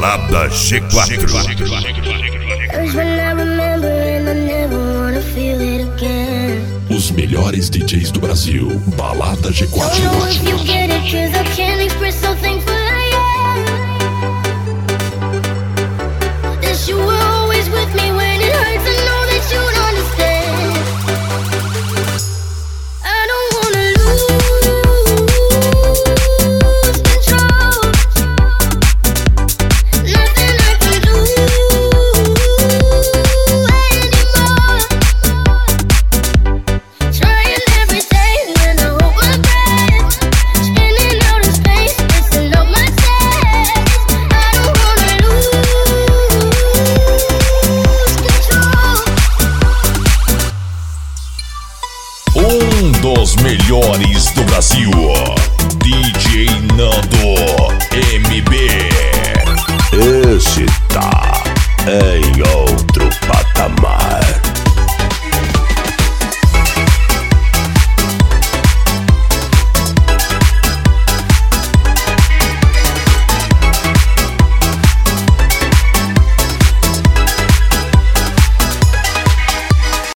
Balada G4. Os melhores DJs do Brasil. Balada G4. Dos melhores do Brasil, DJ Nando MB. Esse tá em outro patamar.